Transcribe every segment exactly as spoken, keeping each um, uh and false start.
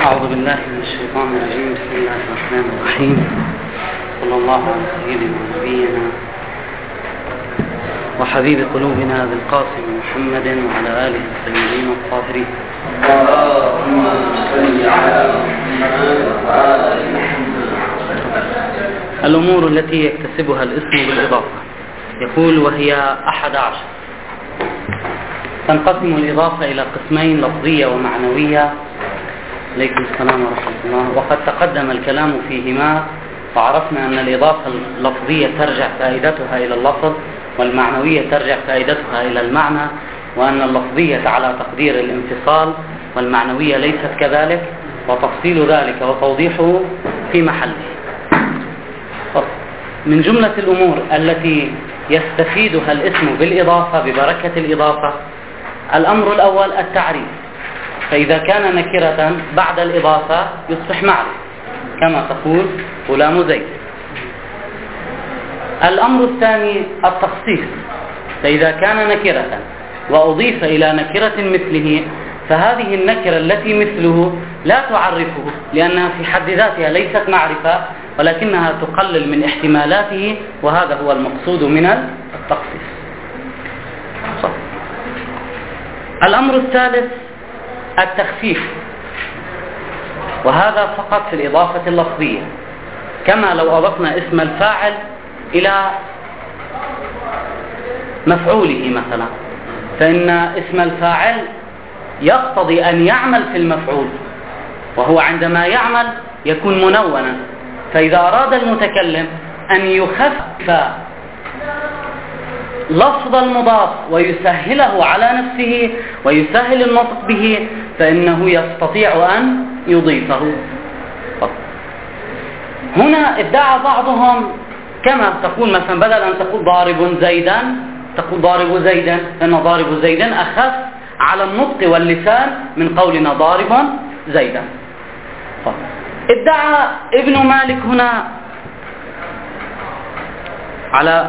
أعوذ بالله من الشيطان الرجيم. بسم الله الرحمن الرحيم. صلى الله على سيدنا ونبينا وحبيب قلوبنا ذي القاسم محمد وعلى آله الطيبين الطاهرين. اللهم صل على محمد وعلى آل محمد. الأمور التي يكتسبها الاسم بالإضافة، يقول وهي أحد عشر. تنقسم الإضافة إلى قسمين: لفظية ومعنوية. عليكم السلام ورحمة الله. وقد تقدم الكلام فيهما، وعرفنا أن الإضافة اللفظية ترجع فائدتها إلى اللفظ، والمعنوية ترجع فائدتها إلى المعنى، وأن اللفظية على تقدير الانفصال والمعنوية ليست كذلك، وتفصيل ذلك وتوضيحه في محله. من جملة الأمور التي يستفيدها الاسم بالإضافة ببركة الإضافة: الأمر الأول التعريف، فإذا كان نكرة بعد الإضافة يصبح معرفة، كما تقول غلام زيد. الأمر الثاني التخصيص، فإذا كان نكرة وأضيف إلى نكرة مثله فهذه النكرة التي مثله لا تعرفه، لأنها في حد ذاتها ليست معرفة، ولكنها تقلل من احتمالاته، وهذا هو المقصود من التخصيص. الأمر الثالث التخفيف، وهذا فقط في الإضافة اللفظية، كما لو أضفنا اسم الفاعل إلى مفعوله مثلا، فإن اسم الفاعل يقتضي أن يعمل في المفعول، وهو عندما يعمل يكون منونا، فإذا أراد المتكلم أن يخفف لفظ المضاف ويسهله على نفسه ويسهل النطق به فإنه يستطيع أن يضيفه. هنا ادعى بعضهم، كما تقول مثلا بدل أن تقول ضارب زيدا تقول ضارب زيدا، لأن ضارب زيدا أخف على النطق واللسان من قولنا ضارب زيدا. ادعى ابن مالك هنا على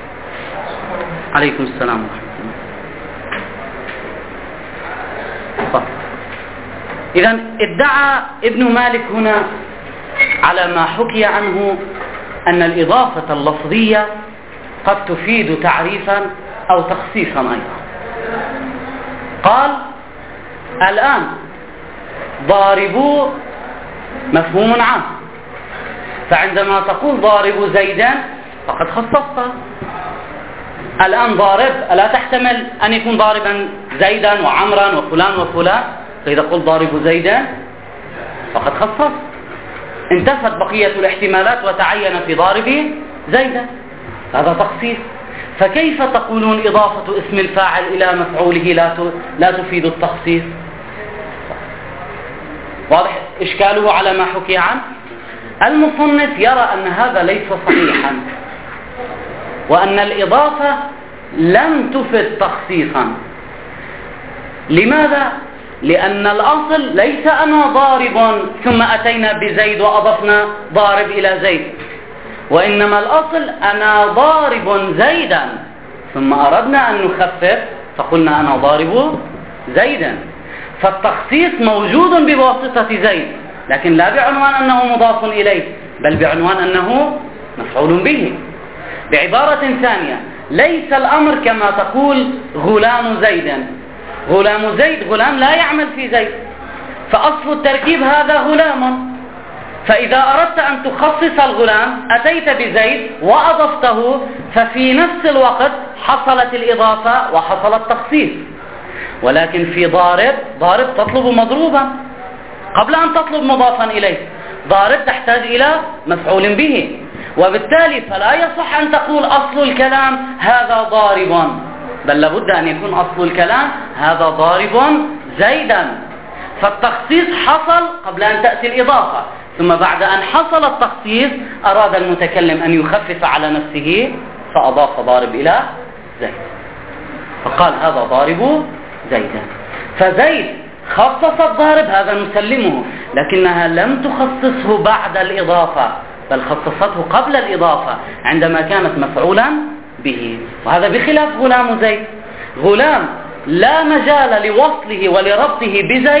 عليكم السلام ورحمة الله. إذن ادعى ابن مالك هنا على ما حكي عنه أن الإضافة اللفظية قد تفيد تعريفا أو تخصيصا أيضا. قال: الآن ضاربوا مفهوم عام، فعندما تقول ضارب زيدا فقد خصصت. الآن ضارب ألا تحتمل أن يكون ضاربا زيدا وعمرا وفلان وفلان، فإذا قلت ضارب زيدا فقد خصص، انتفت بقية الاحتمالات وتعين في ضارب زيدا، هذا تخصيص. فكيف تقولون إضافة اسم الفاعل إلى مفعوله لا لا تفيد التخصيص؟ واضح إشكاله على ما حكي عنه. المصنف يرى أن هذا ليس صحيحا، وأن الإضافة لم تفد تخصيصا. لماذا؟ لأن الأصل ليس أنا ضارب ثم أتينا بزيد وأضفنا ضارب إلى زيد، وإنما الأصل أنا ضارب زيدا ثم أردنا أن نخفف فقلنا أنا ضارب زيدا. فالتخصيص موجود بواسطة زيد، لكن لا بعنوان أنه مضاف إليه، بل بعنوان أنه مفعول به. بعبارة ثانية، ليس الأمر كما تقول غلام زيد، غلام زيد غلام لا يعمل في زيد، فأصل التركيب هذا غلام، فإذا أردت أن تخصص الغلام أتيت بزيد وأضفته، ففي نفس الوقت حصلت الإضافة وحصل التخصيص. ولكن في ضارب ضارب تطلب مضروبا قبل أن تطلب مضافا إليه، ضارب تحتاج إلى مفعول به، وبالتالي فلا يصح أن تقول أصل الكلام هذا ضارب، بل لابد أن يكون أصل الكلام هذا ضارب زيدا. فالتخصيص حصل قبل أن تأتي الإضافة، ثم بعد أن حصل التخصيص أراد المتكلم أن يخفف على نفسه فأضاف ضارب إلى زيد، فقال هذا ضارب زيدا. فزيد خصص الضارب، هذا نسلمه، لكنها لم تخصصه بعد الإضافة، بل خصصته قبل الإضافة عندما كانت مفعولا به. وهذا بخلاف غلام زيد. غلام لا مجال لوصله ولربطه بزيد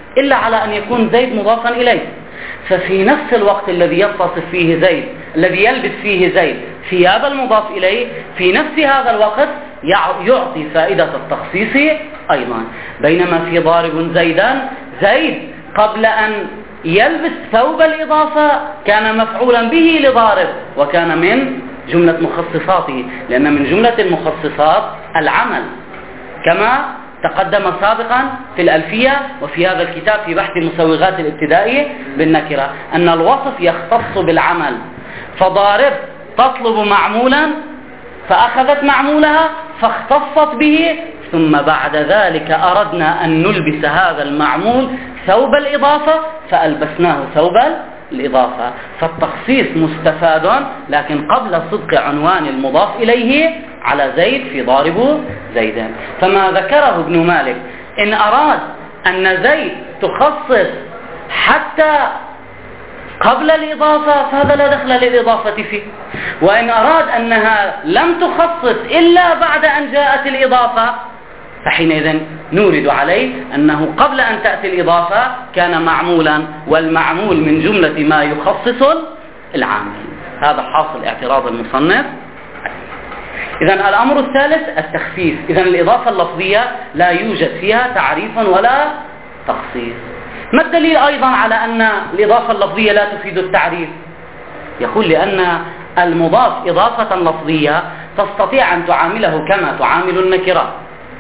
إلا على أن يكون زيد مضافا إليه. ففي نفس الوقت الذي يتصف فيه زيد، الذي يلبس فيه زيد ثياب المضاف إليه، في نفس هذا الوقت يعطي فائدة التخصيص أيضا. بينما في ضارب زيدا، زيد قبل أن يلبس ثوب الإضافة كان مفعولا به لضارب، وكان من جملة مخصصاته، لأن من جملة المخصصات العمل، كما تقدم سابقا في الألفية وفي هذا الكتاب في بحث المسوغات الابتدائية بالنكرة، أن الوصف يختص بالعمل. فضارب تطلب معمولا فأخذت معمولها فاختصت به، ثم بعد ذلك أردنا أن نلبس هذا المعمول ثوب الإضافة فألبسناه ثوب الإضافة. فالتخصيص مستفاد، لكن قبل صدق عنوان المضاف إليه على زيد في ضارب زيدا. فما ذكره ابن مالك إن أراد أن زيد تخصص حتى قبل الإضافة فهذا لا دخل للإضافة فيه، وإن أراد أنها لم تخصص إلا بعد أن جاءت الإضافة فحينئذ نورد عليه أنه قبل أن تأتي الإضافة كان معمولا، والمعمول من جملة ما يخصص العامل. هذا حاصل اعتراض المصنف. إذن الأمر الثالث التخفيف. إذن الإضافة اللفظية لا يوجد فيها تعريف ولا تخصيص. ما الدليل أيضا على أن الإضافة اللفظية لا تفيد التعريف؟ يقول لأن المضاف إضافة لفظية تستطيع أن تعامله كما تعامل النكرة.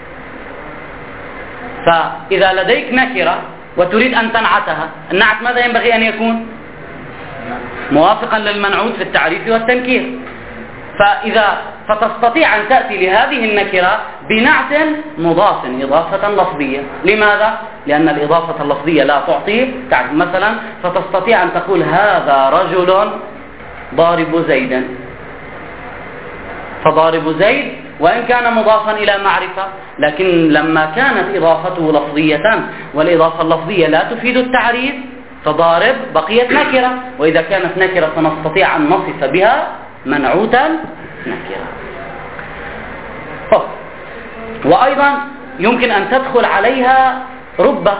فإذا لديك نكرة وتريد أن تنعتها، النعت ماذا ينبغي أن يكون؟ موافقا للمنعوت في التعريف والتنكير. فإذا فتستطيع أن تأتي لهذه النكرة بنعت مضاف إضافة لفظية. لماذا؟ لأن الإضافة اللفظية لا تعطي تعريف. مثلا فتستطيع أن تقول هذا رجل ضارب زيدا، فضارب زيد وإن كان مضافا إلى معرفة، لكن لما كانت إضافته لفظية والإضافة اللفظية لا تفيد التعريف فضارب بقيت نكرة، وإذا كانت نكرة فنستطيع أن نصف بها منعوتا نكرة. وأيضا يمكن أن تدخل عليها رب،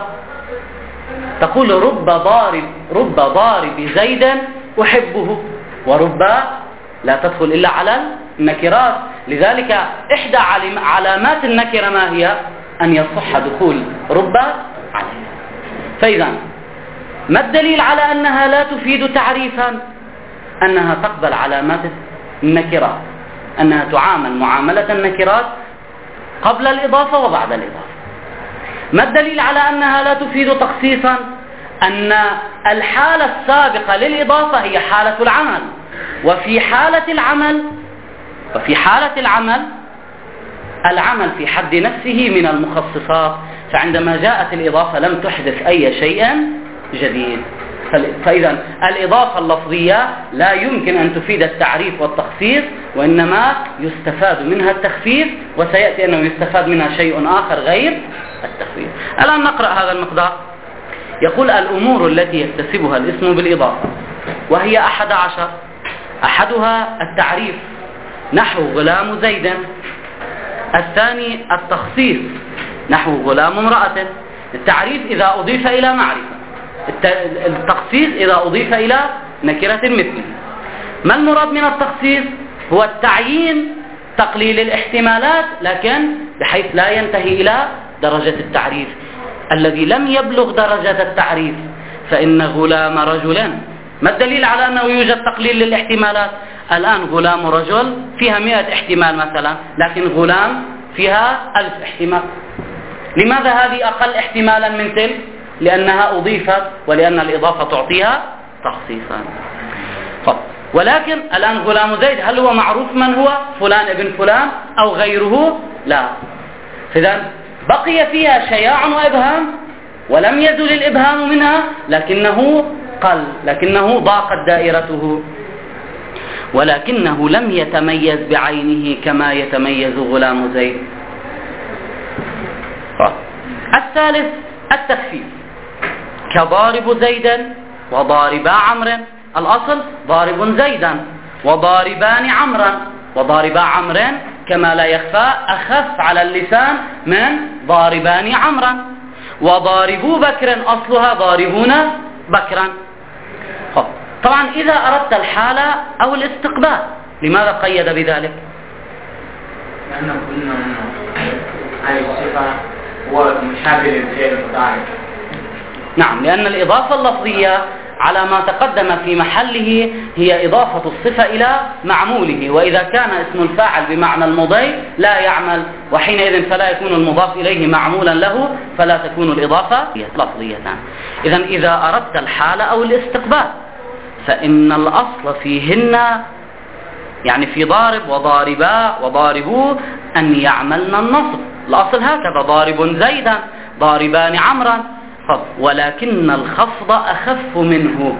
تقول رب ضارب رب ضارب زيدا أحبه، ورب لا تدخل إلا على النكرات. لذلك إحدى علامات النكرة ما هي؟ أن يصح دخول رب عليها. فإذا ما الدليل على أنها لا تفيد تعريفا؟ أنها تقبل علامات النكرات، أنها تعامل معاملة النكرات قبل الإضافة وبعد الإضافة. ما الدليل على أنها لا تفيد تخصيصا؟ أن الحالة السابقة للإضافة هي حالة العمل، وفي حالة العمل وفي حالة العمل العمل في حد نفسه من المخصصات، فعندما جاءت الإضافة لم تحدث أي شيء جديد. فإذا الإضافة اللفظية لا يمكن أن تفيد التعريف والتخصيص، وإنما يستفاد منها التخفيف، وسيأتي أنه يستفاد منها شيء آخر غير التخفيف. الآن نقرأ هذا المقدار. يقول الأمور التي يكتسبها الاسم بالإضافة وهي أحد عشر. أحدها التعريف نحو غلام زيد، الثاني التخصيص نحو غلام امرأة. التعريف إذا أضيف إلى معرفة، التخصيص إذا أضيف إلى نكرة مثله. ما المراد من التخصيص؟ هو التعيين، تقليل الاحتمالات، لكن بحيث لا ينتهي إلى درجة التعريف. الذي لم يبلغ درجة التعريف فإن غلام رجل، ما الدليل على أنه يوجد تقليل للاحتمالات؟ الآن غلام رجل فيها مئة احتمال مثلا، لكن غلام فيها ألف احتمال. لماذا هذه أقل احتمالا من تلك؟ لأنها أضيفت، ولأن الإضافة تعطيها تخصيصا. ولكن الآن غلام زيد هل هو معروف من هو؟ فلان ابن فلان أو غيره؟ لا. إذن بقي فيها شياع وإبهام، ولم يزل الإبهام منها، لكنه قل، لكنه ضاقت دائرته، ولكنه لم يتميز بعينه كما يتميز غلام زيد. الثالث التخفيف، كضارب زيدا وضاربا عمرا. الأصل ضارب زيدا وضاربان عمرا، وضاربا عمرا كما لا يخفى أخف على اللسان من ضاربان عمرا. وضاربوا بكر أصلها ضاربون بكرا. طبعا إذا أردت الحالة أو الاستقبال، لماذا قيد بذلك؟ لأنه قلنا هذه الصفة هو مشابه للفعل المضارع. نعم، لأن الإضافة اللفظية على ما تقدم في محله هي إضافة الصفة إلى معموله، وإذا كان اسم الفاعل بمعنى المضي لا يعمل، وحينئذ فلا يكون المضاف إليه معمولا له، فلا تكون الإضافة لفظية. إذن إذا أردت الحالة أو الاستقبال فإن الأصل فيهن، يعني في ضارب وضاربا وضاربوا، أن يعملن النصب. الأصل هكذا: ضارب زيدا، ضاربان عمرا، ولكن الخفض أخف منه.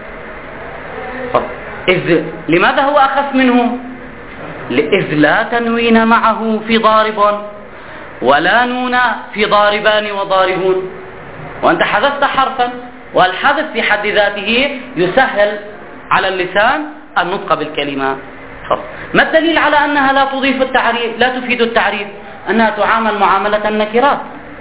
إذ لماذا هو أخف منه؟ إذ لا تنوين معه في ضارب ولا نون في ضاربان وضاربون، وأنت حذفت حرفا، والحذف في حد ذاته يسهل على اللسان النطق بالكلمة. ما الدليل على أنها لا تضيف التعريف، لا تفيد التعريف؟ أنها تعامل معاملة النكرات.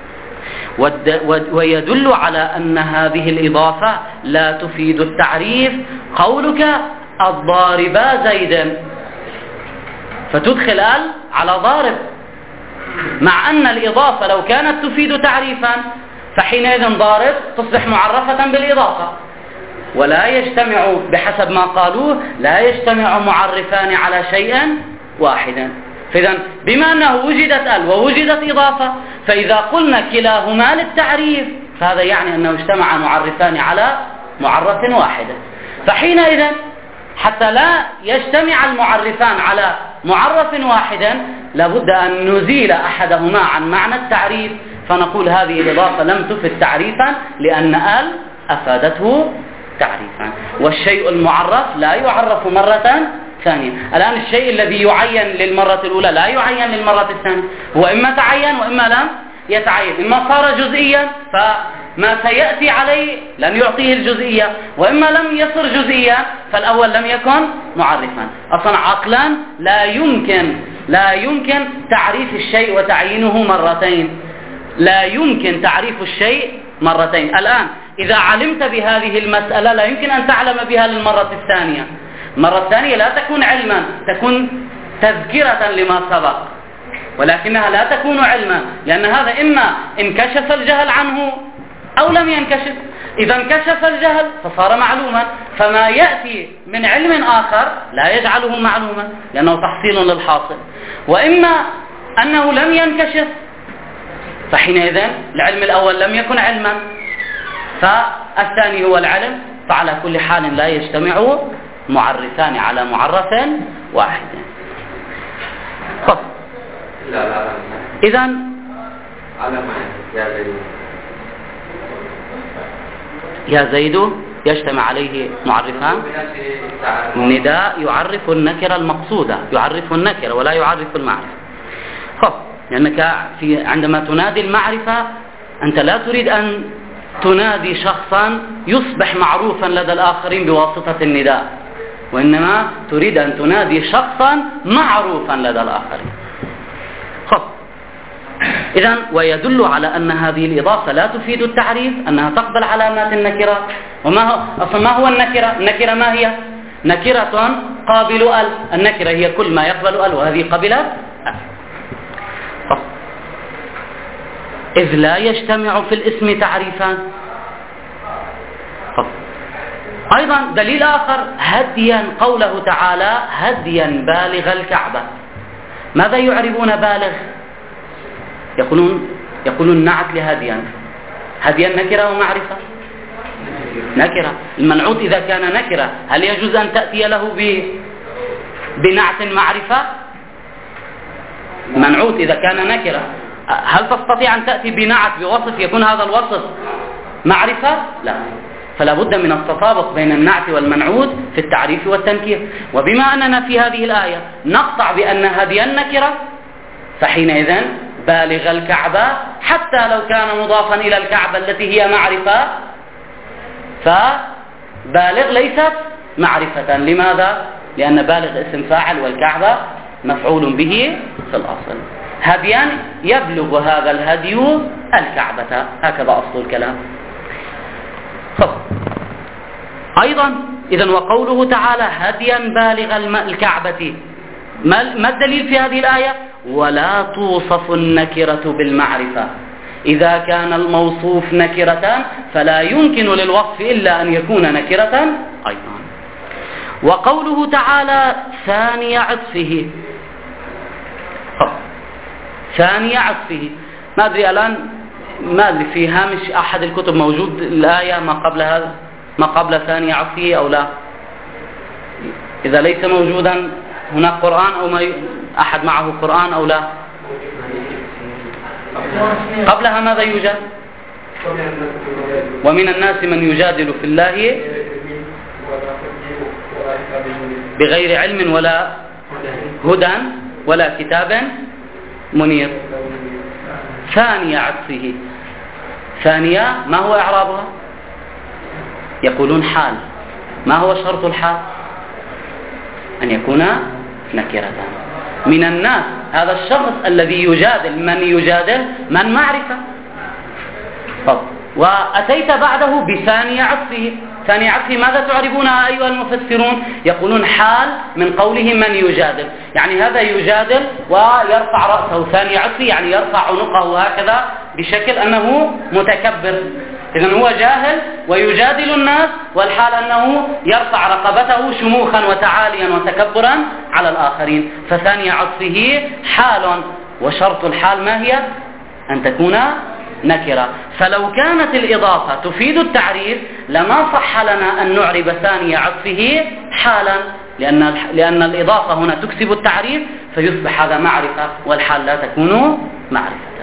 ويدل على أن هذه الإضافة لا تفيد التعريف قولك الضاربا زيدا، فتدخل ال على ضارب، مع أن الإضافة لو كانت تفيد تعريفا فحينئذ ضارب تصبح معرفة بالإضافة، ولا يجتمع بحسب ما قالوه لا يجتمع معرفان على شيء واحدا. فإذا بما أنه وجدت ال ووجدت إضافة، فإذا قلنا كلاهما للتعريف فهذا يعني أنه اجتمع معرفان على معرف واحدة. فحينئذ حتى لا يجتمع المعرفان على معرف واحدا لابد أن نزيل أحدهما عن معنى التعريف، فنقول هذه الإضافة لم تفد تعريفا لأن ال أفادته تعريفا، والشيء المعرف لا يعرف مرة ثانية. الآن الشيء الذي يعين للمرة الأولى لا يعين للمرة الثانية، هو إما تعين وإما لم يتعين، إما صار جزئيا فما سيأتي عليه لن يعطيه الجزئية، وإما لم يصر جزئيا فالأول لم يكن معرفا. أصلا عقلا لا يمكن لا يمكن تعريف الشيء وتعيينه مرتين، لا يمكن تعريف الشيء مرتين. الآن إذا علمت بهذه المسألة لا يمكن أن تعلم بها للمرة الثانية. المرة الثانية لا تكون علما، تكون تذكرة لما سبق، ولكنها لا تكون علما، لأن هذا إما انكشف الجهل عنه أو لم ينكشف. إذا انكشف الجهل فصار معلوما، فما يأتي من علم آخر لا يجعله معلوما لأنه تحصيل للحاصل. وإما أنه لم ينكشف فحينئذ العلم الأول لم يكن علما فالثاني هو العلم، فعلى كل حال لا يجتمع معرفان على معرف واحد. إذن يا زيد يجتمع عليه معرفان، النداء يعرف النكرة المقصودة، يعرف النكرة ولا يعرف المعرفة. خب لأنك في عندما تنادي المعرفة أنت لا تريد أن تنادي شخصا يصبح معروفا لدى الآخرين بواسطة النداء، وإنما تريد أن تنادي شخصا معروفا لدى الآخرين. خب إذن ويدل على أن هذه الإضافة لا تفيد التعريف، أنها تقبل علامات النكرة. وما هو أصلا ما هو النكرة؟ النكرة ما هي؟ نكرة قابل ال، النكرة هي كل ما يقبل ال، وهذه قبلت ال. إذ لا يجتمع في الاسم تعريفان. أيضا دليل آخر هديا، قوله تعالى هديا بالغ الكعبة. ماذا يعربون بالغ؟ يقولون يقولون نعت لهديا. هديا نكرة ومعرفة؟ نكرة. المنعوت إذا كان نكرة هل يجوز أن تأتي له بنعت معرفة؟ منعوت إذا كان نكرة هل تستطيع أن تأتي بنعت بوصف يكون هذا الوصف معرفة؟ لا. فلا بد من التطابق بين النعت والمنعوت في التعريف والتنكير. وبما أننا في هذه الآية نقطع بأن هذه النكرة فحينئذ بالغ الكعبة حتى لو كان مضافا إلى الكعبة التي هي معرفة فبالغ ليست معرفة. لماذا؟ لأن بالغ اسم فاعل والكعبة مفعول به في الأصل. هديا يبلغ هذا الهدي الكعبة. هكذا أصل الكلام. طب. أيضا إذن وقوله تعالى هديا بالغ الكعبة، ما الدليل في هذه الآية؟ ولا توصف النكرة بالمعرفة. إذا كان الموصوف نكرة فلا يمكن للوصف إلا أن يكون نكرة أيضا. وقوله تعالى ثاني عطفه، ثاني عطفه، ما أدري الآن، ما أدري في هامش أحد الكتب موجود الآية ما قبل هذا، ما قبل ثاني عطفه أو لا؟ إذا ليس موجودا هناك قرآن أو ما أحد معه قرآن أو لا؟ قبلها ماذا يوجد؟ ومن الناس من يجادل في الله بغير علم ولا هدى ولا كتاب منير. ثانية عطفه، ثانية ما هو إعرابها؟ يقولون حال. ما هو شرط الحال؟ أن يكون نكرة. من الناس هذا الشخص الذي يجادل، من يجادل؟ من معرفة. طب. وأتيت بعده بثاني عطفه، ثاني عطفه ماذا تعرفونها أيها المفسرون؟ يقولون حال من قوله من يجادل، يعني هذا يجادل ويرفع رأسه، ثاني عطفه يعني يرفع عنقه هكذا بشكل أنه متكبر. إذن هو جاهل ويجادل الناس، والحال أنه يرفع رقبته شموخا وتعاليا وتكبرا على الآخرين. فثاني عطفه حال، وشرط الحال ما هي؟ أن تكون نكرة. فلو كانت الإضافة تفيد التعريف لما صح لنا أن نعرب ثاني عطفه حالا، لأن لأن الإضافة هنا تكسب التعريف، فيصبح هذا معرفة والحال لا تكون معرفة.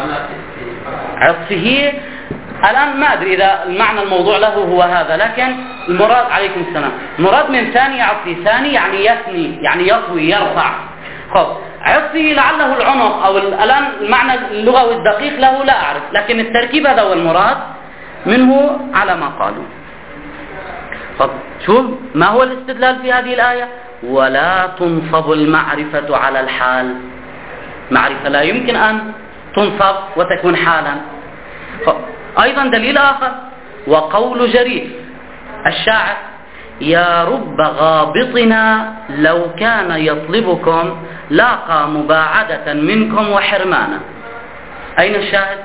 عطفه الآن ما أدري إذا المعنى الموضوع له هو هذا، لكن المراد عليكم السلام، المراد من ثاني عطفه، ثاني يعني يثني، يعني يطوي يرفع. خب عطفه لعله العنق، أو الآن المعنى اللغوي الدقيق له لا أعرف، لكن التركيب هذا هو المراد منه على ما قالوا. طب شوف ما هو الاستدلال في هذه الآية؟ ولا تنصب المعرفة على الحال. معرفة لا يمكن أن تنصب وتكون حالا. أيضا دليل آخر، وقول جرير الشاعر يا رب غابطنا لو كان يطلبكم لاقى مباعدة منكم وحرمانا. أين الشاهد؟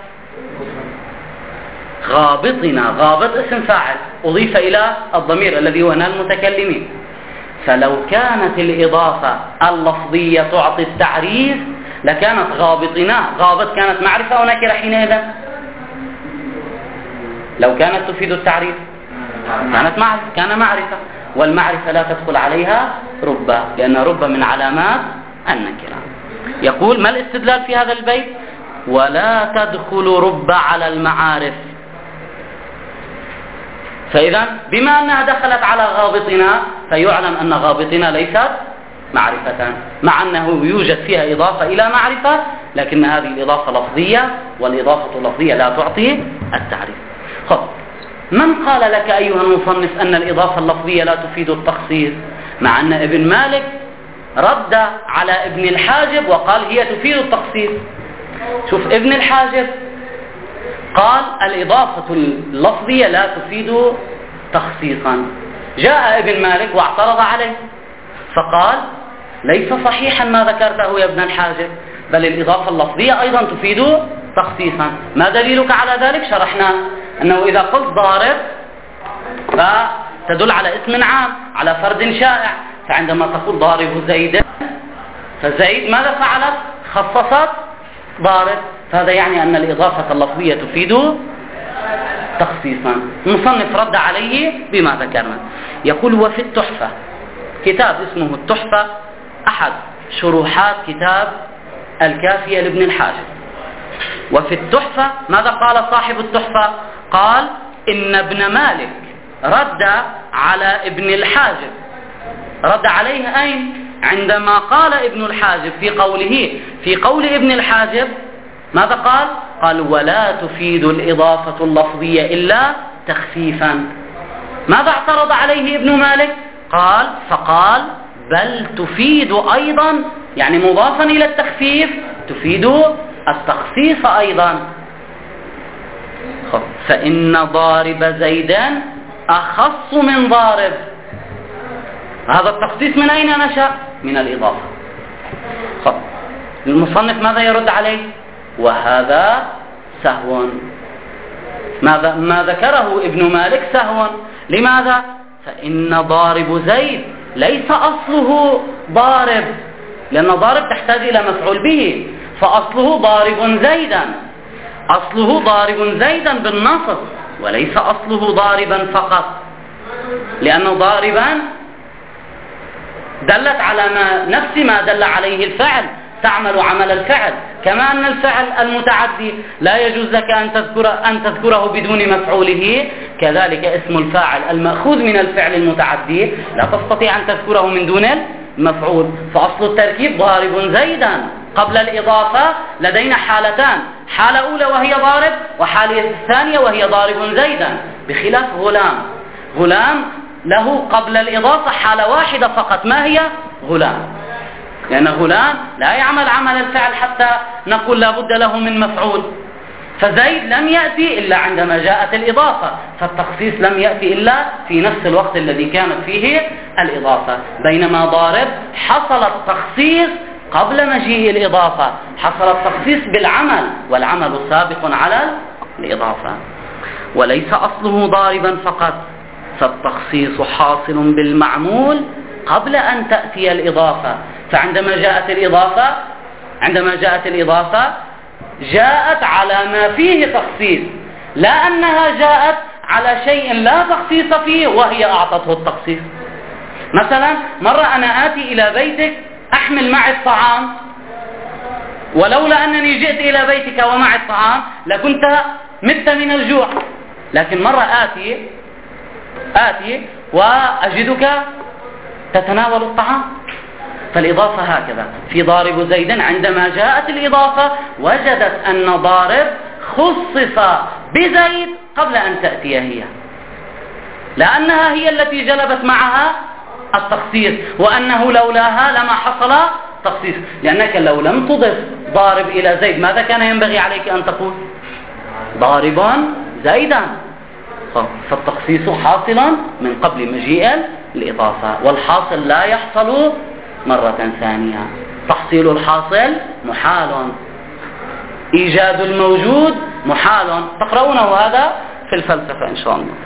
غابطنا، غابط اسم فاعل أضيف إلى الضمير الذي هو المتكلمين. فلو كانت الإضافة اللفظية تعطي التعريف لكانت غابطنا، غابط كانت معرفة أو نكرة حينئذ؟ لو كانت تفيد التعريف كانت معرفة، كان معرفة، والمعرفة لا تدخل عليها رب، لأن رب من علامات النكرة. يقول ما الاستدلال في هذا البيت؟ ولا تدخل رب على المعارف. فإذا بما أنها دخلت على غابطنا فيعلم أن غابطنا ليست معرفة، مع أنه يوجد فيها إضافة إلى معرفة، لكن هذه الإضافة لفظية، والإضافة اللفظية لا تعطي التعريف. خب من قال لك أيها المصنف أن الإضافة اللفظية لا تفيد التخصيص؟ مع أن ابن مالك رد على ابن الحاجب وقال هي تفيد التخصيص. شوف ابن الحاجب قال الإضافة اللفظية لا تفيد تخصيصا. جاء ابن مالك واعترض عليه فقال ليس صحيحا ما ذكرته يا ابن الحاجب، بل الإضافة اللفظية أيضا تفيد تخصيصا. ما دليلك على ذلك؟ شرحنا أنه إذا قلت ضارب فتدل على اسم عام، على فرد شائع. فعندما تقول ضارب زيد فزيد ماذا فعلت؟ خصصت ضارب، فهذا يعني أن الإضافة اللفظية تفيد تخصيصا. المصنف رد عليه بما ذكرنا. يقول وفي التحفة، كتاب اسمه التحفة أحد شروحات كتاب الكافية لابن الحاجب. وفي التحفة ماذا قال صاحب التحفة؟ قال إن ابن مالك رد على ابن الحاجب. رد عليه أين؟ عندما قال ابن الحاجب في قوله في قول ابن الحاجب ماذا قال؟ قال ولا تفيد الإضافة اللفظية إلا تخفيفا. ماذا اعترض عليه ابن مالك؟ قال فقال بل تفيد أيضا، يعني مضافا إلى التخفيف تفيد التخصيص أيضا. فإن ضارب زيد أخص من ضارب. هذا التخصيص من أين نشأ؟ من الإضافة. المصنف ماذا يرد عليه؟ وهذا سهو. ماذا ما ذكره ابن مالك سهو. لماذا؟ فإن ضارب زيد ليس أصله ضارب، لأن ضارب تحتاج إلى مفعول به، فأصله ضارب زيدا، أصله ضارب زيدا بالنصب، وليس أصله ضاربا فقط، لأن ضاربا دلت على ما نفس ما دل عليه الفعل، تعمل عمل الفعل، كما أن الفعل المتعدي لا يجوز لك أن تذكر أن تذكره بدون مفعوله، كذلك اسم الفاعل المأخوذ من الفعل المتعدي لا تستطيع أن تذكره من دون المفعول. فأصل التركيب ضارب زيدا. قبل الإضافة لدينا حالتان، حالة أولى وهي ضارب، وحالة ثانية وهي ضارب زيدا، بخلاف غلام. غلام له قبل الإضافة حالة واحدة فقط، ما هي؟ غلام، لأن غلام لا يعمل عمل الفعل حتى نقول لا بد له من مفعول. فزيد لم يأتي إلا عندما جاءت الإضافة، فالتخصيص لم يأتي إلا في نفس الوقت الذي كانت فيه الإضافة، بينما ضارب حصل التخصيص قبل مجيء الإضافة، حصل التخصيص بالعمل، والعمل سابق على الإضافة، وليس أصله ضاربا فقط، فالتخصيص حاصل بالمعمول قبل أن تأتي الإضافة. فعندما جاءت الإضافة عندما جاءت الإضافة جاءت على ما فيه تخصيص، لا أنها جاءت على شيء لا تخصيص فيه وهي أعطته التخصيص. مثلا مرة أنا آتي إلى بيتك أحمل معي الطعام، ولولا أنني جئت إلى بيتك ومعي الطعام لكنت مت من الجوع، لكن مرة آتي آتي وأجدك تتناول الطعام. فالإضافة هكذا في ضارب زيد، عندما جاءت الإضافة وجدت أن ضارب خصص بزيد قبل أن تأتي هي، لأنها هي التي جلبت معها التخصيص، وأنه لولاها لما حصل تخصيص. لأنك لو لم تضف ضارب إلى زيد ماذا كان ينبغي عليك أن تقول؟ ضاربا زيدا. فالتخصيص حاصل من قبل مجيء الإضافة، والحاصل لا يحصل مرة ثانية. تحصيل الحاصل محال، إيجاد الموجود محال. تقرؤونه هذا في الفلسفة إن شاء الله.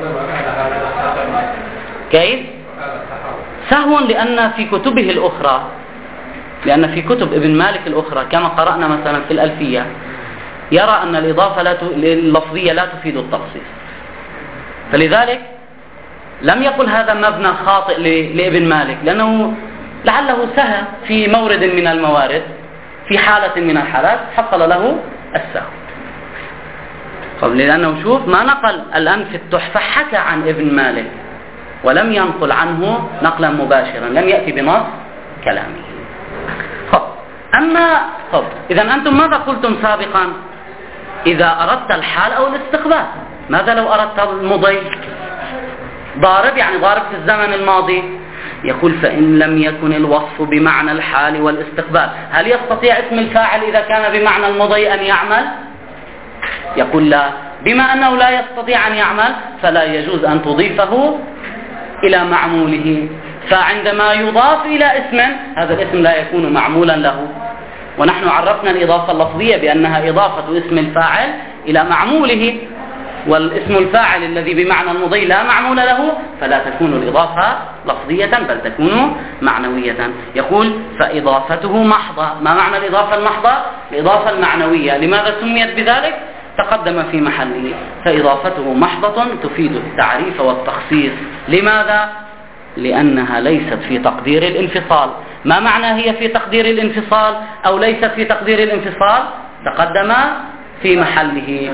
كيف؟ سهو لأن في كتبه الأخرى لأن في كتب ابن مالك الأخرى كما قرأنا مثلا في الألفية يرى أن الإضافة لا ت... اللفظية لا تفيد التخصيص، فلذلك لم يقل هذا مبنى خاطئ ل... لابن مالك، لأنه لعله سهى في مورد من الموارد، في حالة من الحالات حصل له السهو. طب لأنه شوف ما نقل الآن في التحفة، حكى عن ابن مالك ولم ينقل عنه نقلا مباشرا، لم يأتي بنص كلامه. طب أما طب إذا أنتم ماذا قلتم سابقا؟ إذا أردت الحال أو الاستقبال. ماذا لو أردت المضي؟ ضارب يعني ضارب في الزمن الماضي. يقول فإن لم يكن الوصف بمعنى الحال والاستقبال، هل يستطيع اسم الفاعل إذا كان بمعنى المضي أن يعمل؟ يقول لا، بما أنه لا يستطيع أن يعمل فلا يجوز أن تضيفه إلى معموله. فعندما يضاف إلى اسم هذا الاسم لا يكون معمولا له، ونحن عرفنا الإضافة اللفظية بأنها إضافة اسم الفاعل إلى معموله، والاسم الفاعل الذي بمعنى المضي لا معمول له فلا تكون الإضافة لفظية بل تكون معنوية. يقول فإضافته محضة. ما معنى الإضافة المحضة؟ الإضافة المعنوية. لماذا سميت بذلك؟ تقدم في محله. فإضافته محضة تفيد التعريف والتخصيص. لماذا؟ لأنها ليست في تقدير الانفصال. ما معنى هي في تقدير الانفصال أو ليست في تقدير الانفصال؟ تقدم في محله،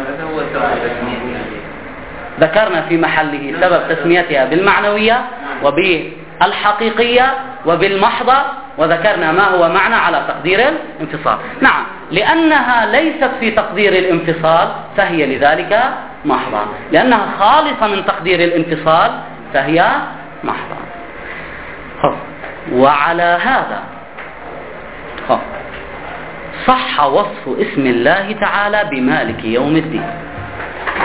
ذكرنا في محله سبب تسميتها بالمعنوية وبالحقيقية وبالمحضة، وذكرنا ما هو معنى على تقدير الانفصال. نعم، لأنها ليست في تقدير الانفصال فهي لذلك محضة، لأنها خالصة من تقدير الانفصال فهي محضة. وعلى هذا صح وصف اسم الله تعالى بمالك يوم الدين.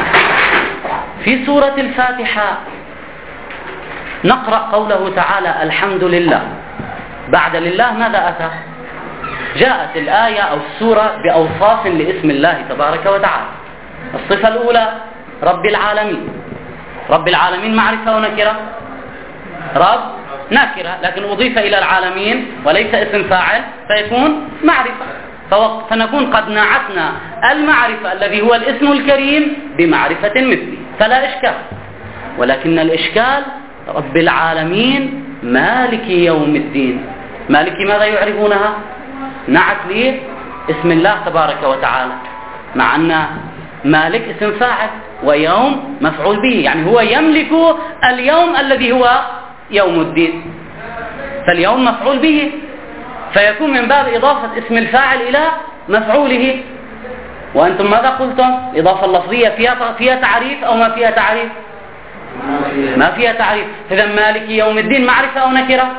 في سورة الفاتحة نقرأ قوله تعالى الحمد لله، بعد لله ماذا أتى؟ جاءت الآية أو السورة بأوصاف لاسم الله تبارك وتعالى. الصفة الأولى رب العالمين. رب العالمين معرفة ونكرة؟ رب نكرة، لكن أضيف إلى العالمين وليس اسم فاعل فيكون معرفة، فنكون قد نعتنا المعرفة الذي هو الاسم الكريم بمعرفة مثله، فلا إشكال. ولكن الإشكال رب العالمين مالك يوم الدين. مالك ماذا يعرفونها؟ نعت لي اسم الله تبارك وتعالى، مع أن مالك اسم فاعل ويوم مفعول به، يعني هو يملك اليوم الذي هو يوم الدين، فاليوم مفعول به، فيكون من باب إضافة اسم الفاعل إلى مفعوله. وأنتم ماذا قلتم؟ الإضافة اللفظية فيها فيها تعريف أو ما فيها تعريف؟ ما فيها تعريف. إذا مالك يوم الدين معرفة أو نكرة؟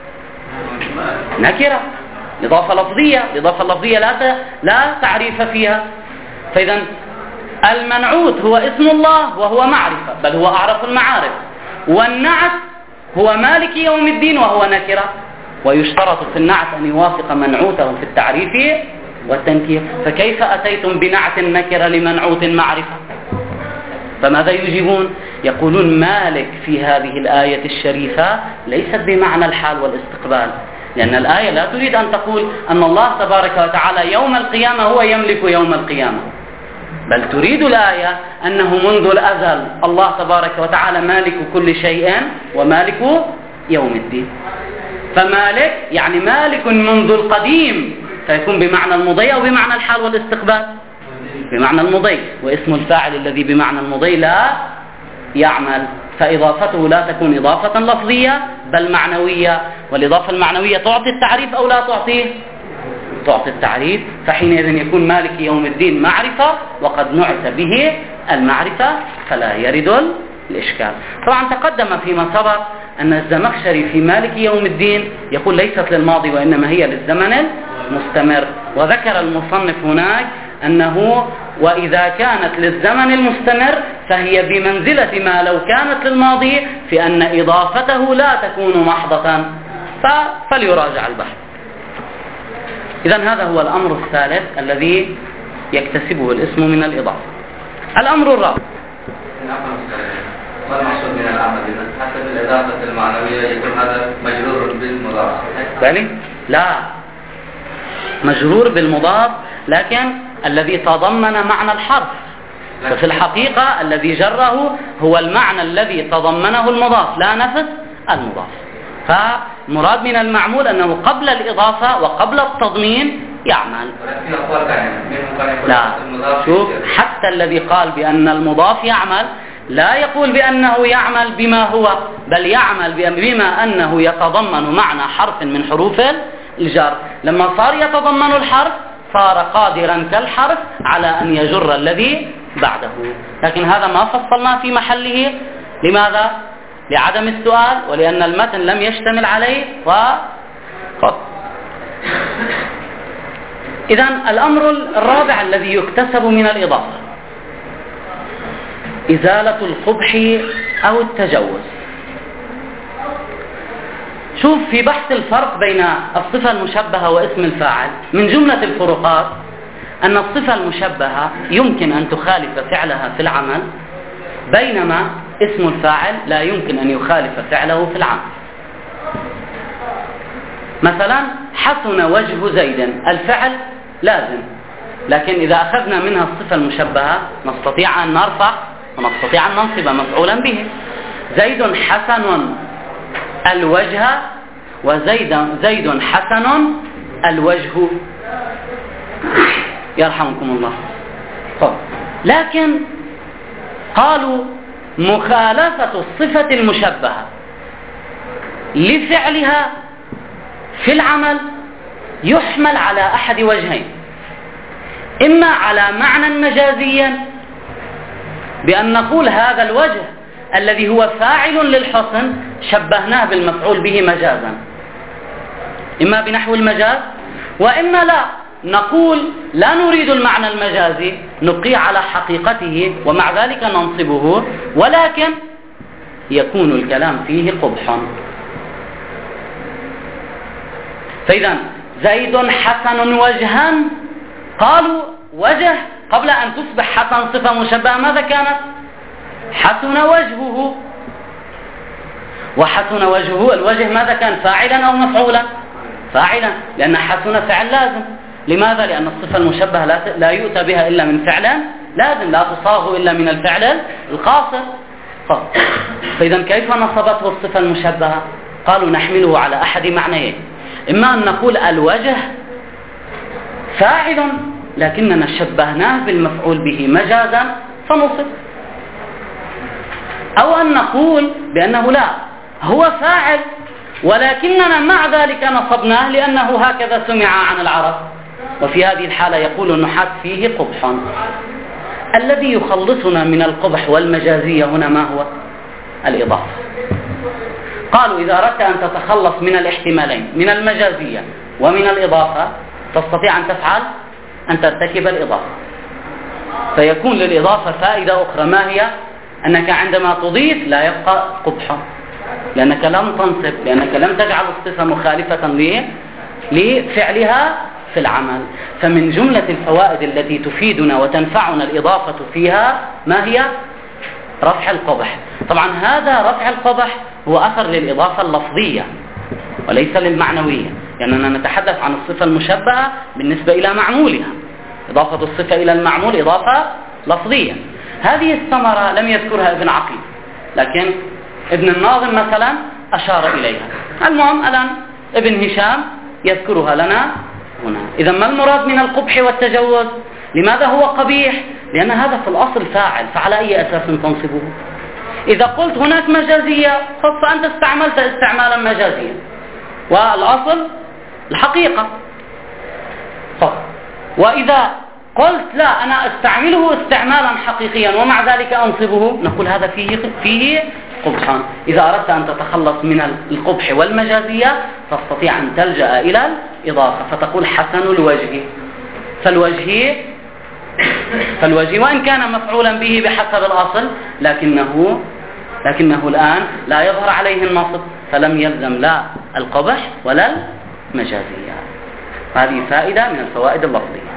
نكرة، إضافة لفظية. الإضافة اللفظية لا لا تعريف فيها. فإذا المنعوت هو اسم الله وهو معرفة، بل هو أعرف المعارف، والنعت هو مالك يوم الدين وهو نكرة. ويشترط في النعت أن يوافق منعوته في التعريف والتنكير. فكيف أتيتم بنعت النكرة لمنعوت معرفة؟ فماذا يجيبون؟ يقولون مالك في هذه الآية الشريفة ليست بمعنى الحال والاستقبال، لأن الآية لا تريد أن تقول أن الله تبارك وتعالى يوم القيامة هو يملك يوم القيامة، بل تريد الآية أنه منذ الأزل الله تبارك وتعالى مالك كل شيء ومالك يوم الدين. فمالك يعني مالك منذ القديم، فيكون بمعنى المضي أو بمعنى الحال والاستقبال؟ بمعنى المضي. واسم الفاعل الذي بمعنى المضي لا يعمل، فإضافته لا تكون إضافة لفظية بل معنوية. والإضافة المعنوية تعطي التعريف أو لا تعطيه؟ تعطي التعريف. فحينئذ يكون مالك يوم الدين معرفة وقد نعت به المعرفة، فلا يرد الإشكال. طبعا تقدم فيما سبق أن الزمخشري في مالك يوم الدين يقول ليست للماضي وإنما هي للزمن المستمر. وذكر المصنف هناك أنه وإذا كانت للزمن المستمر فهي بمنزلة ما لو كانت للماضي، في أن إضافته لا تكون محضة، فليراجع البحث. إذن هذا هو الأمر الثالث الذي يكتسبه الاسم من الإضافة. الأمر الرابع، ما المقصود من العمل؟ حتى في الإضافة المعنوية يكون هذا مجرور بالمضاف؟ بلي؟ لا، مجرور بالمضاف، لكن الذي تضمن معنى الحرف. ففي الحقيقة الذي جره هو المعنى الذي تضمنه المضاف، لا نفس المضاف. فمراد من المعمول أنه قبل الإضافة وقبل التضمين يعمل. لا، شوف، حتى الذي قال بأن المضاف يعمل لا يقول بأنه يعمل بما هو، بل يعمل بما أنه يتضمن معنى حرف من حروف الجر. لما صار يتضمن الحرف صار قادرا كالحرف على أن يجر الذي بعده. لكن هذا ما فصلنا في محله. لماذا؟ لعدم السؤال ولأن المتن لم يشتمل عليه. و إذن الأمر الرابع الذي يكتسب من الإضافة إزالة القبح أو التجوز. شوف، في بحث الفرق بين الصفة المشبهة واسم الفاعل، من جملة الفروقات أن الصفة المشبهة يمكن أن تخالف فعلها في العمل، بينما اسم الفاعل لا يمكن أن يخالف فعله في العمل. مثلا حسن وجه زيد، الفعل لازم، لكن إذا أخذنا منها الصفة المشبهة نستطيع أن نرفع ونستطيع أن ننصب مفعولا به. زيد حسن الوجه، وزيد زيد حسن الوجه، يرحمكم الله. طب. لكن قالوا مخالفة الصفة المشبهة لفعلها في العمل يحمل على أحد وجهين، إما على معنى مجازيا بأن نقول هذا الوجه الذي هو فاعل للحسن شبهناه بالمفعول به مجازا، إما بنحو المجاز، وإما لا نقول لا نريد المعنى المجازي، نبقي على حقيقته ومع ذلك ننصبه، ولكن يكون الكلام فيه قبح. فإذا زيد حسن وجها، قالوا وجه قبل أن تصبح حسن صفة مشبهة ماذا كانت؟ حسن وجهه. وحسن وجهه، الوجه ماذا كان؟ فاعلا أو مفعولا؟ فاعلا، لأن حسن فعل لازم. لماذا؟ لأن الصفة المشبهة لا يؤتى بها إلا من فعل لازم، لا تصاغ إلا من الفعل القاصر. فإذا كيف نصبته الصفة المشبهة؟ قالوا نحمله على أحد معنيين، إما أن نقول الوجه فاعل لكننا شبهناه بالمفعول به مجازا فنصب، أو أن نقول بأنه لا هو فاعل ولكننا مع ذلك نصبناه لأنه هكذا سمع عن العرب. وفي هذه الحالة يقول النحاة فيه قبح. الذي يخلصنا من القبح والمجازية هنا ما هو؟ الإضافة. قالوا إذا أردت أن تتخلص من الاحتمالين من المجازية ومن الإضافة تستطيع أن تفعل أن ترتكب الإضافة، فيكون للإضافة فائدة أخرى. ما هي؟ أنك عندما تضيف لا يبقى قبحا، لأنك لم تنصب، لأنك لم تجعل الصفة مخالفة لفعلها في العمل. فمن جملة الفوائد التي تفيدنا وتنفعنا الإضافة فيها ما هي؟ رفع القبح. طبعا هذا رفع القبح هو أثر للإضافة اللفظية وليس للمعنوية، لأننا نتحدث عن الصفة المشبهة بالنسبة إلى معمولها. إضافة الصفة إلى المعمول إضافة لفظية. هذه الثمرة لم يذكرها ابن عقيل، لكن ابن الناظم مثلا أشار إليها. المهم الآن ابن هشام يذكرها لنا هنا. إذا ما المراد من القبح والتجوز؟ لماذا هو قبيح؟ لأن هذا في الأصل فاعل، فعلى أي أساس تنصبه؟ إذا قلت هناك مجازية فأنت استعملت استعمالا مجازيا، والأصل الحقيقة. وإذا قلت لا أنا استعمله استعمالا حقيقيا ومع ذلك أنصبه، نقول هذا فيه فيه قبحا. إذا أردت أن تتخلص من القبح والمجازية تستطيع أن تلجأ إلى الإضافة فتقول حسن الوجه. فالوجه فالوجه وإن كان مفعولا به بحسب الأصل لكنه لكنه الآن لا يظهر عليه النصب، فلم يلزم لا القبح ولا المجازية. هذه فائدة من الفوائد اللفظية.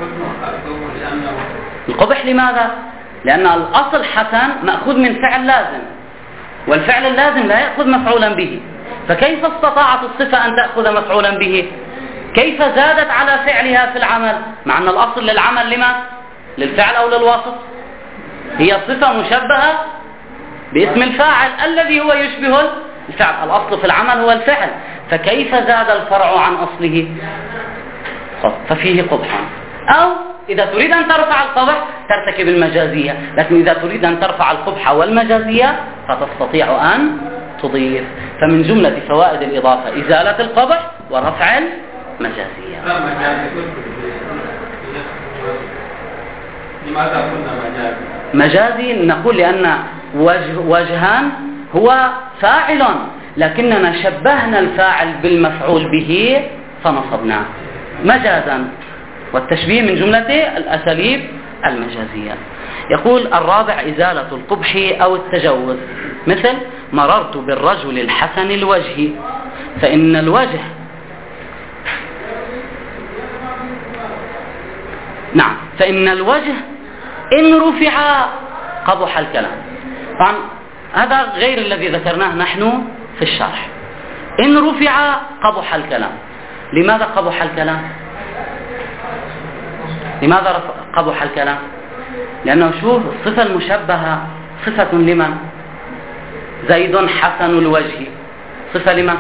القبح لماذا؟ لأن الأصل حسن مأخوذ من فعل لازم، والفعل اللازم لا يأخذ مفعولا به، فكيف استطاعت الصفة أن تأخذ مفعولا به؟ كيف زادت على فعلها في العمل مع أن الأصل للعمل لما؟ للفعل أو للوصف؟ هي صفة مشبهة باسم الفاعل الذي هو يشبه الفعل. الأصل في العمل هو الفعل، فكيف زاد الفرع عن أصله؟ ففيه قبحا. أو إذا تريد أن ترفع القبح ترتكب المجازية، لكن إذا تريد أن ترفع القبح والمجازية فتستطيع أن تضيف. فمن جملة فوائد الإضافة إزالة القبح ورفع المجازية. لماذا قلنا مجازي؟ مجازي نقول لأن وجه وجهان هو فاعل لكننا شبهنا الفاعل بالمفعول به فنصبناه مجازا، والتشبيه من جملة الأساليب المجازية. يقول الرابع إزالة القبح أو التجوز، مثل مررت بالرجل الحسن الوجه، فإن الوجه نعم فإن الوجه إن رفع قبح الكلام. طبعا هذا غير الذي ذكرناه نحن في الشرح. إن رفع قبح الكلام. لماذا قبح الكلام؟ لماذا قبح الكلام؟ لأنه شوف الصفة المشبهة صفة لمن؟ زيد حسن الوجه، صفة لمن؟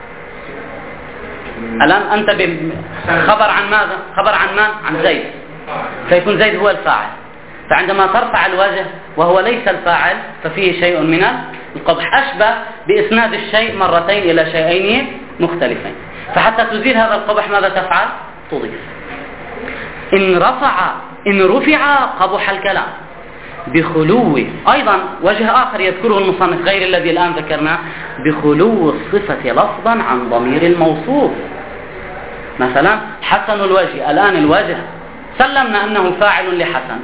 الآن أنت خبر عن ماذا؟ خبر عن من؟ عن زيد، فيكون زيد هو الفاعل. فعندما ترفع الوجه وهو ليس الفاعل ففيه شيء من القبح، أشبه بإسناد الشيء مرتين إلى شيئين مختلفين. فحتى تزيل هذا القبح ماذا تفعل؟ تضيف. إن رفع إن رفع قبح الكلام بخلو، أيضا وجه آخر يذكره المصنف غير الذي الآن ذكرناه، بخلو الصفة لفظا عن ضمير الموصوف. مثلا حسن الوجه، الآن الوجه سلمنا أنه فاعل لحسن،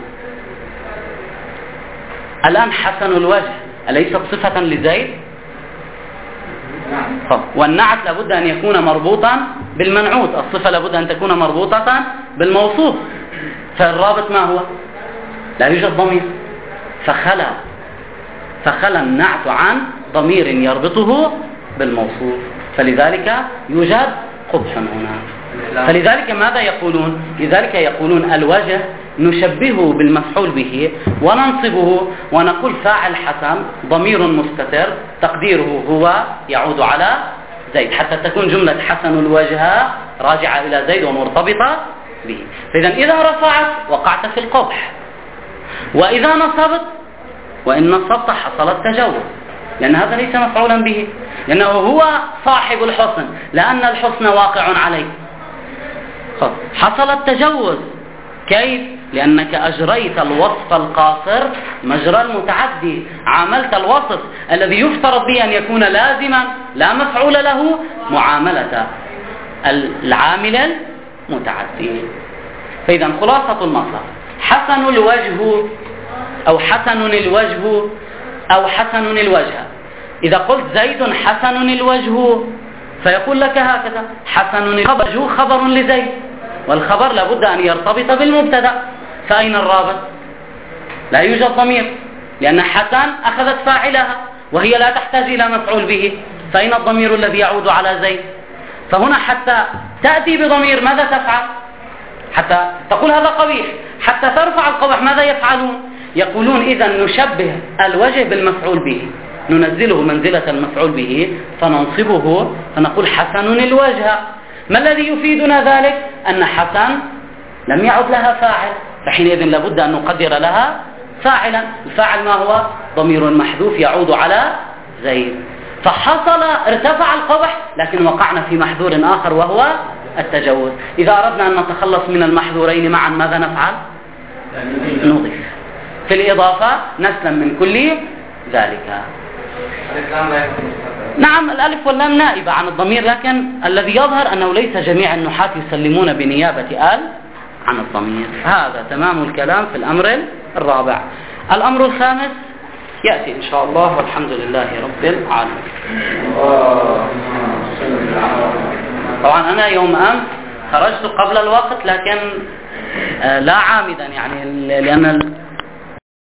الآن حسن الوجه أليست صفة لزيد؟ والنعت لابد أن يكون مربوطا بالمنعوت، الصفة لابد أن تكون مربوطة بالموصوف، فالرابط ما هو؟ لا يوجد ضمير، فخلى فخلى النعت عن ضمير يربطه بالموصوف، فلذلك يوجد قبح هنا. فلذلك ماذا يقولون؟ لذلك يقولون الوجه نشبهه بالمفعول به وننصبه ونقول فاعل حسن ضمير مستتر تقديره هو يعود على زيد، حتى تكون جملة حسن الوجه راجعة إلى زيد ومرتبطة به. فإذا إذا رفعت وقعت في القبح، وإذا نصبت وإن نصبت حصل التجوز، لأن هذا ليس مفعولا به، لأنه هو صاحب الحسن، لأن الحسن واقع عليه. حصل التجوز كيف؟ لأنك أجريت الوصف القاصر مجرى المتعدي، عاملت الوصف الذي يفترض به أن يكون لازما لا مفعول له معاملة العامل المتعدي. فإذا خلاصة المصدر حسن الوجه أو حسن الوجه أو حسن الوجه. إذا قلت زيد حسن الوجه فيقول لك هكذا حسن الوجه خبر لزيد، والخبر لابد أن يرتبط بالمبتدأ، فأين الرابط؟ لا يوجد ضمير، لأن حسن أخذت فاعلها وهي لا تحتاج إلى مفعول به، فأين الضمير الذي يعود على زيد؟ فهنا حتى تأتي بضمير ماذا تفعل؟ حتى تقول هذا قبيح، حتى ترفع القبح ماذا يفعلون؟ يقولون إذا نشبه الوجه بالمفعول به، ننزله منزلة المفعول به فننصبه فنقول حسن الوجه. ما الذي يفيدنا ذلك؟ أن حسن لم يعد لها فاعل، فحينئذ لابد أن نقدر لها فاعلا. الفاعل ما هو؟ ضمير محذوف يعود على زيد، فحصل ارتفع القبح لكن وقعنا في محذور آخر وهو التجوز. إذا أردنا أن نتخلص من المحذورين معا ماذا نفعل؟ نضيف في الإضافة نسلم من كل ذلك. نعم الألف واللام نائبة عن الضمير، لكن الذي يظهر أنه ليس جميع النحاة يسلمون بنيابة آل عن الضمير. هذا تمام الكلام في الأمر الرابع. الأمر الخامس يأتي إن شاء الله، والحمد لله رب العالمين. طبعا أنا يوم أمس خرجت قبل الوقت، لكن لا عامدا يعني، لأن